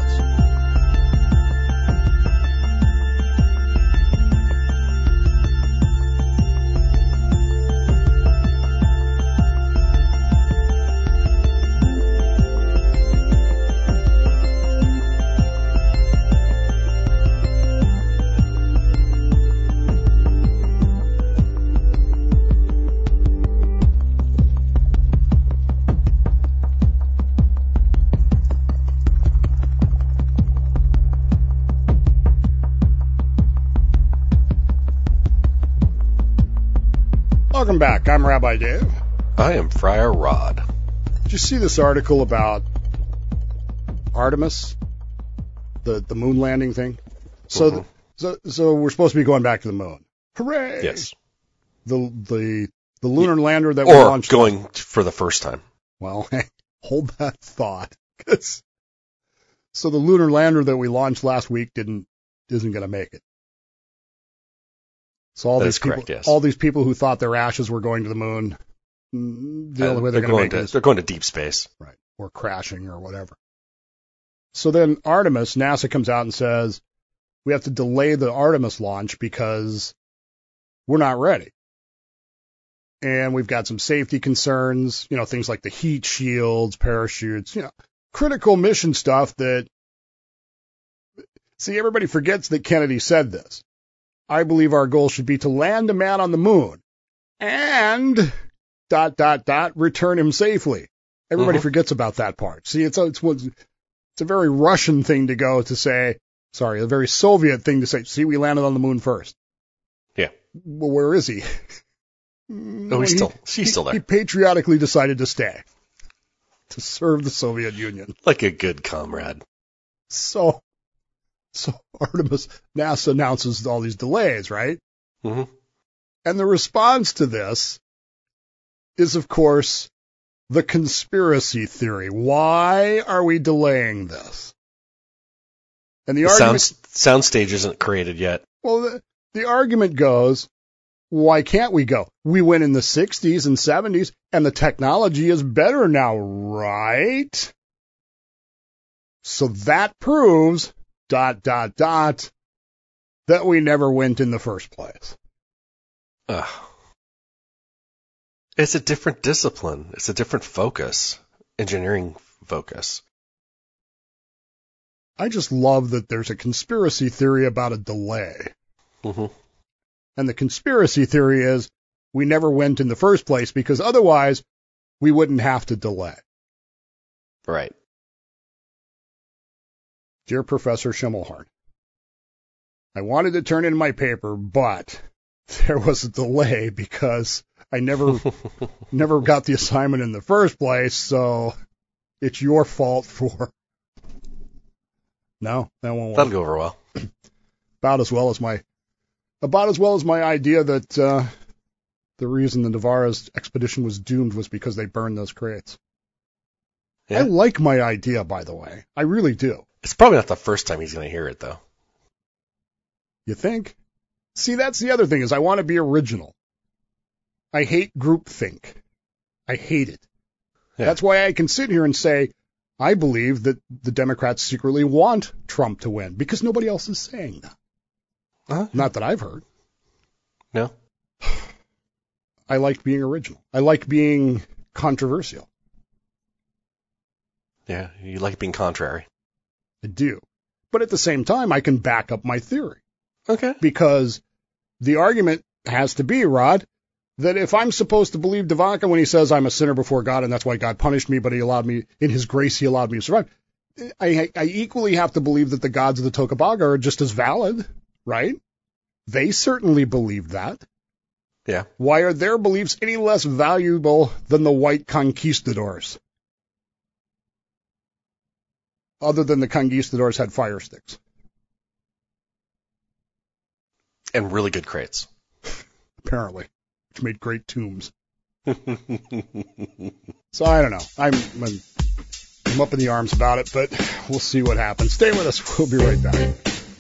Welcome back. I'm Rabbi Dave. I am Friar Rod. Did you see this article about Artemis, the the moon landing thing? So, Mhm. the, so, so we're supposed to be going back to the moon. Hooray! Yes. The the the lunar lander that we Or launched. going for the first time. Well, hold that thought. 'Cause- so the lunar lander that we launched last week didn't isn't going to make it. So all That these is people, correct, yes. all these people who thought their ashes were going to the moon, mm, the Uh, only way they're, they're going to make to, it is they're going to deep space. right, or crashing or whatever. So then Artemis, NASA comes out and says, we have to delay the Artemis launch because we're not ready. And we've got some safety concerns, you know, things like the heat shields, parachutes, you know, critical mission stuff that, see, everybody forgets that Kennedy said this. I believe our goal should be to land a man on the moon and dot, dot, dot, return him safely. Everybody Mhm. forgets about that part. See, it's a, it's, it's a very Russian thing to go to say, sorry, a very Soviet thing to say, see, we landed on the moon first. Yeah. Well, where is he? Oh, he's still, she's still He there. patriotically decided to stay, to serve the Soviet Union. Like a good comrade. So, so Artemis, NASA announces all these delays, right? hmm And the response to this is, of course, the conspiracy theory. Why are we delaying this? And the, The argument, sound, soundstage isn't created yet. well, the, the argument goes, why can't we go? We went in the sixties and seventies, and the technology is better now, right? So that proves, dot, dot, dot, that we never went in the first place. Ugh. It's a different discipline. It's a different focus. Engineering focus. I just love that there's a conspiracy theory about a delay. Mm-hmm. And the conspiracy theory is we never went in the first place because otherwise we wouldn't have to delay. Right. Dear Professor Schimmelhorn, I wanted to turn in my paper, but there was a delay because I never never got the assignment in the first place, so it's your fault for... No, that won't work. That'll go over well. About as well as my about as well as my idea that uh, the reason the Navarro's expedition was doomed was because they burned those crates. Yeah. I like my idea, by the way. I really do. It's probably not the first time he's going to hear it, though. You think? See, that's the other thing, is I want to be original. I hate groupthink. I hate it. Yeah. That's why I can sit here and say, I believe that the Democrats secretly want Trump to win, because nobody else is saying that. Uh-huh. Not that I've heard. No. I like being original. I like being controversial. Yeah, you like being contrary. I do. But at the same time, I can back up my theory. Okay. Because the argument has to be, Rod, that if I'm supposed to believe Devonka when he says I'm a sinner before God and that's why God punished me, but he allowed me, in his grace, he allowed me to survive, I, I equally have to believe that the gods of the Tocobaga are just as valid, right? They certainly believed that. Yeah. Why are their beliefs any less valuable than the white conquistadors? Other than the conquistadors had fire sticks. And really good crates. Apparently. Which made great tombs. So I don't know. I'm, I'm I'm up in the arms about it, but we'll see what happens. Stay with us. We'll be right back.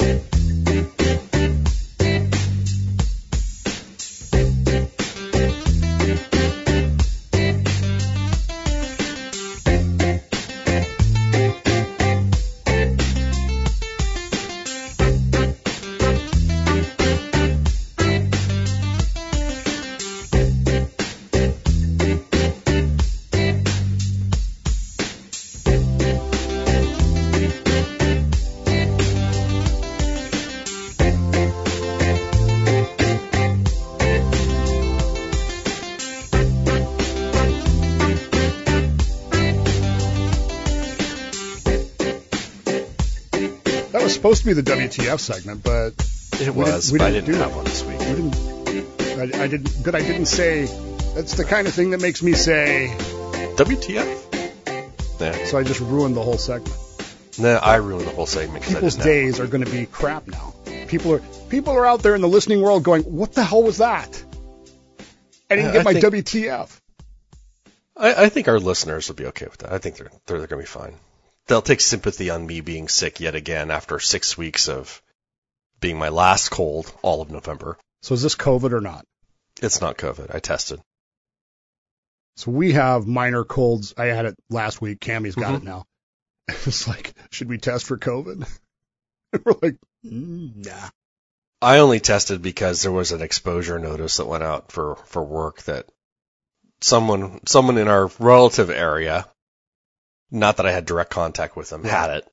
Supposed to be the W T F segment, but it was. We didn't, we but didn't I didn't do have that. one this week. We didn't. I, I didn't. But I didn't say. That's the kind of thing that makes me say W T F. Yeah. So I just ruined the whole segment. No, I ruined the whole segment. People's days are going to be crap now. People are people are out there in the listening world going, "What the hell was that?" I didn't I, get I my think, W T F. I, I think our listeners will be okay with that. I think they're they're, they're going to be fine. They'll take sympathy on me being sick yet again after six weeks of being my last cold all of November. So is this COVID or not? It's not COVID. I tested. So we have minor colds. I had it last week. Cammy's got mm-hmm. it now. It's like, should we test for COVID? We're like, mm, nah. I only tested because there was an exposure notice that went out for, for work that someone someone in our relative area, not that I had direct contact with them, yeah. had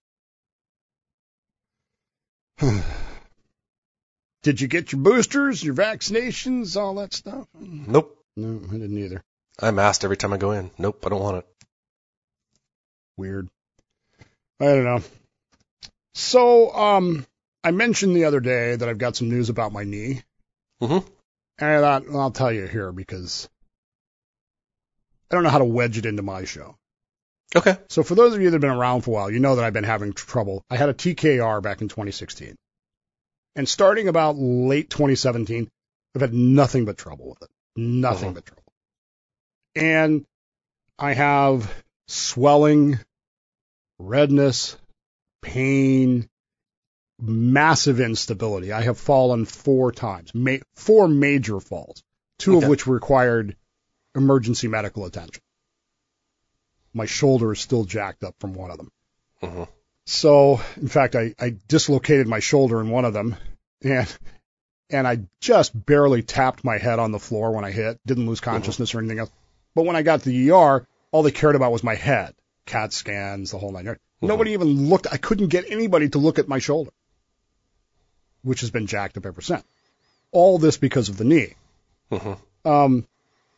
it. Did you get your boosters, your vaccinations, all that stuff? Nope. No, I didn't either. I'm asked every time I go in. Nope, I don't want it. Weird. I don't know. So, um, I mentioned the other day that I've got some news about my knee. Mm-hmm. And I thought, well, I'll tell you here because I don't know how to wedge it into my show. Okay. So for those of you that have been around for a while, you know that I've been having trouble. I had a T K R back in twenty sixteen. And starting about late twenty seventeen, I've had nothing but trouble with it. Nothing mm-hmm. but trouble. And I have swelling, redness, pain, massive instability. I have fallen four times, ma- four major falls, two okay. of which required emergency medical attention. My shoulder is still jacked up from one of them. Mm-hmm. So, in fact, I, I dislocated my shoulder in one of them, and and I just barely tapped my head on the floor when I hit. Didn't lose consciousness mm-hmm. or anything else. But when I got to the E R, all they cared about was my head. CAT scans, the whole nine yards. Mm-hmm. Nobody even looked. I couldn't get anybody to look at my shoulder, which has been jacked up ever since. All this because of the knee. Mm-hmm. Um.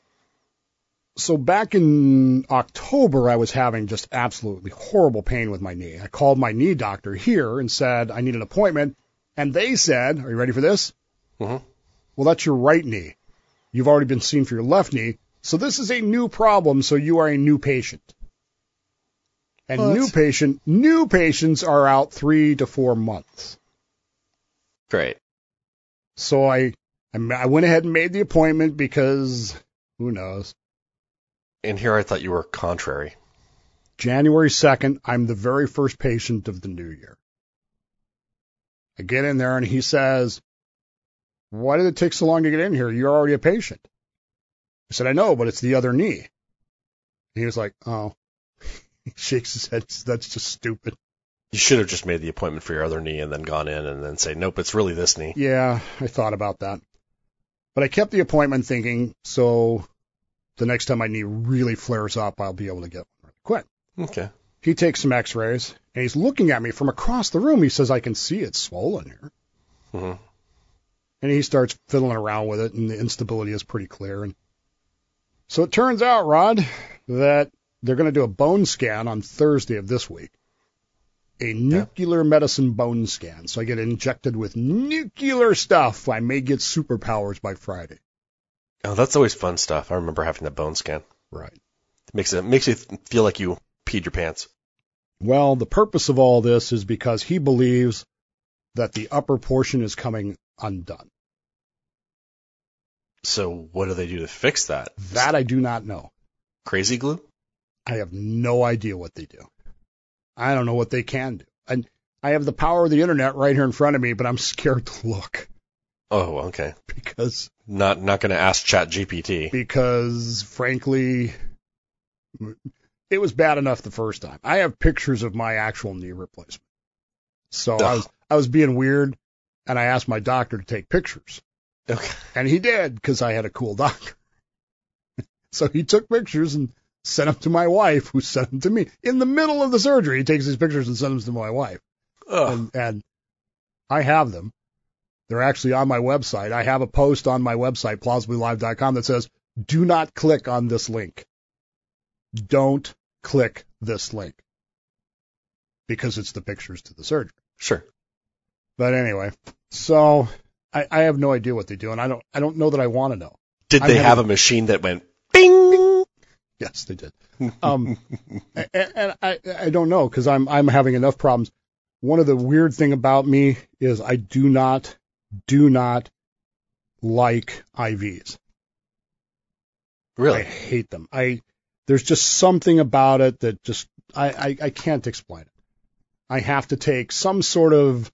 So back in October, I was having just absolutely horrible pain with my knee. I called my knee doctor here and said I need an appointment, and they said, "Are you ready for this?" Mm-hmm. Well, that's your right knee. You've already been seen for your left knee, so this is a new problem. So you are a new patient. And well, new patient, new patients are out three to four months. Great. So I, I went ahead and made the appointment because who knows. And here I thought you were contrary. January second, I'm the very first patient of the new year. I get in there and he says, "Why did it take so long to get in here? You're already a patient." I said, "I know, but it's the other knee." And he was like, "Oh." He shakes his head. "That's just stupid." You should have just made the appointment for your other knee and then gone in and then say, "Nope, it's really this knee." Yeah, I thought about that. But I kept the appointment thinking, so the next time my knee really flares up, I'll be able to get one really quick. Okay. He takes some x-rays, and he's looking at me from across the room. He says, "I can see it's swollen here." Mm-hmm. And he starts fiddling around with it, and the instability is pretty clear. And so it turns out, Rod, that they're going to do a bone scan on Thursday of this week. A nuclear yeah. medicine bone scan. So I get injected with nuclear stuff. I may get superpowers by Friday. Oh, that's always fun stuff. I remember having that bone scan. Right. It makes it makes you feel like you peed your pants. Well, the purpose of all this is because he believes that the upper portion is coming undone. So what do they do to fix that? That I do not know. Crazy glue? I have no idea what they do. I don't know what they can do. And I have the power of the internet right here in front of me, but I'm scared to look. Oh, okay. Because not not going to ask ChatGPT. Because frankly, it was bad enough the first time. I have pictures of my actual knee replacement. So Ugh. I was I was being weird, and I asked my doctor to take pictures. Okay. And he did because I had a cool doctor. So he took pictures and sent them to my wife, who sent them to me in the middle of the surgery. He takes these pictures and sends them to my wife, and, and I have them. They're actually on my website. I have a post on my website, plausibly live dot com, that says, "Do not click on this link. Don't click this link." Because it's the pictures to the surgery. Sure. But anyway, so I, I have no idea what they do, and I don't I don't know that I want to know. Did they have a machine that went bing? Yes, they did. Um, and, and I I don't know because I'm I'm having enough problems. One of the weird thing about me is I do not do not like I Vs. Really? I hate them. I there's just something about it that just I, I, I can't explain it. I have to take some sort of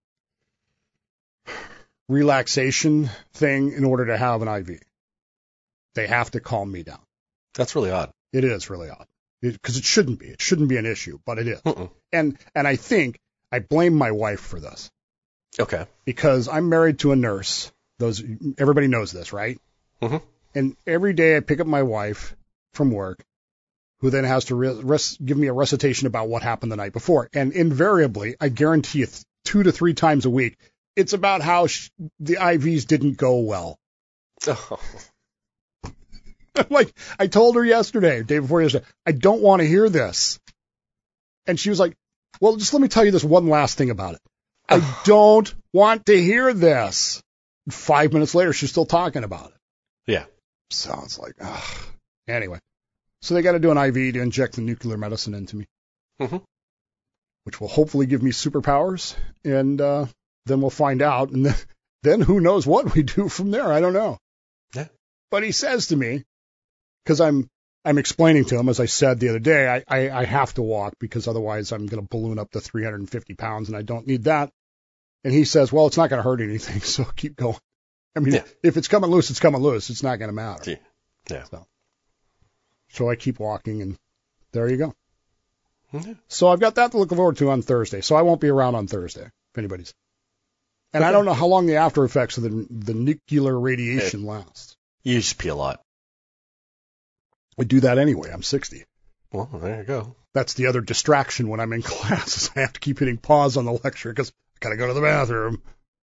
relaxation thing in order to have an I V. They have to calm me down. That's really odd. It is really odd. Because it, it shouldn't be. It shouldn't be an issue, but it is. Mm-mm. And and I think I blame my wife for this. Okay. Because I'm married to a nurse. Those everybody knows this, right? Mm-hmm. And every day I pick up my wife from work, who then has to re- res- give me a recitation about what happened the night before. And invariably, I guarantee you, th- two to three times a week, it's about how sh- the I Vs didn't go well. Oh. Like, I told her yesterday, day before yesterday, I don't want to hear this. And she was like, well, just let me tell you this one last thing about it. I don't want to hear this. Five minutes later, she's still talking about it. Yeah. Sounds like, ugh. Anyway. So they got to do an I V to inject the nuclear medicine into me, mm-hmm. which will hopefully give me superpowers. And uh, then we'll find out. And then, then who knows what we do from there. I don't know. Yeah. But he says to me, because I'm I'm explaining to him, as I said the other day, I, I, I have to walk because otherwise I'm going to balloon up to three hundred fifty pounds, and I don't need that. And he says, well, it's not going to hurt anything, so keep going. I mean, yeah. if it's coming loose, it's coming loose. It's not going to matter. Yeah. So, so I keep walking, and there you go. Mm-hmm. So I've got that to look forward to on Thursday. So I won't be around on Thursday, if anybody's. And okay. I don't know how long the after effects of the, the nuclear radiation it, lasts. You used to pee a lot. I do that anyway. I'm sixty. Well, there you go. That's the other distraction when I'm in class. I have to keep hitting pause on the lecture because I got to go to the bathroom.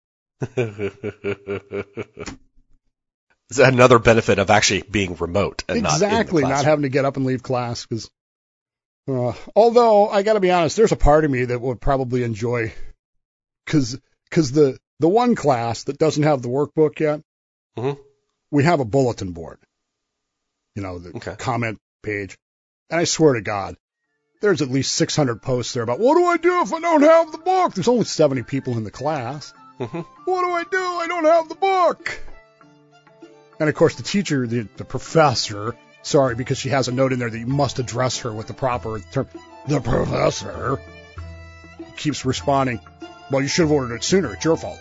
Is that another benefit of actually being remote and exactly, not in the not having to get up and leave class? Because, uh, although I got to be honest, there's a part of me that would probably enjoy, because because the the one class that doesn't have the workbook yet, mm-hmm. we have a bulletin board. You know, the okay. comment page, and I swear to God, there's at least six hundred posts there about what do I do if I don't have the book? There's only seventy people in the class. Mm-hmm. What do I do? I don't have the book. And, of course, the teacher, the, the professor, sorry, because she has a note in there that you must address her with the proper term, the professor, keeps responding, well, you should have ordered it sooner. It's your fault.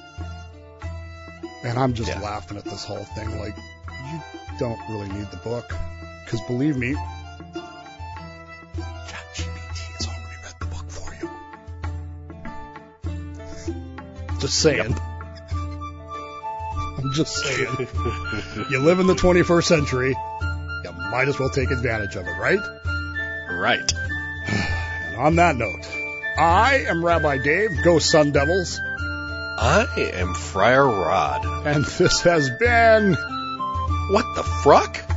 And I'm just yeah. laughing at this whole thing like, you don't really need the book. Because, believe me, ChatGPT has already read the book for you. Just saying. Yep. I'm just saying. You live in the twenty-first century, you might as well take advantage of it, right? Right. And on that note, I am Rabbi Dave, go Sun Devils. I am Friar Rod. And this has been... What the fruck?